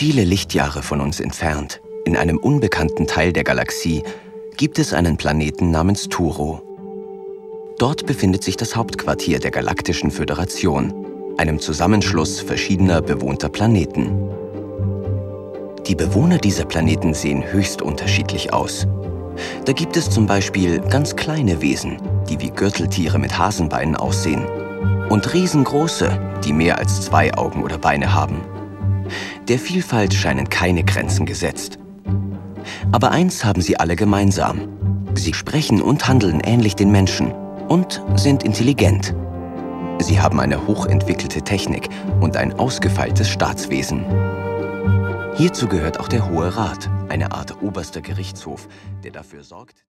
Viele Lichtjahre von uns entfernt, in einem unbekannten Teil der Galaxie, gibt es einen Planeten namens Turo. Dort befindet sich das Hauptquartier der Galaktischen Föderation, einem Zusammenschluss verschiedener bewohnter Planeten. Die Bewohner dieser Planeten sehen höchst unterschiedlich aus. Da gibt es zum Beispiel ganz kleine Wesen, die wie Gürteltiere mit Hasenbeinen aussehen, und riesengroße, die mehr als 2 Augen oder Beine haben. Der Vielfalt scheinen keine Grenzen gesetzt. Aber eins haben sie alle gemeinsam: Sie sprechen und handeln ähnlich den Menschen und sind intelligent. Sie haben eine hochentwickelte Technik und ein ausgefeiltes Staatswesen. Hierzu gehört auch der Hohe Rat, eine Art oberster Gerichtshof, der dafür sorgt,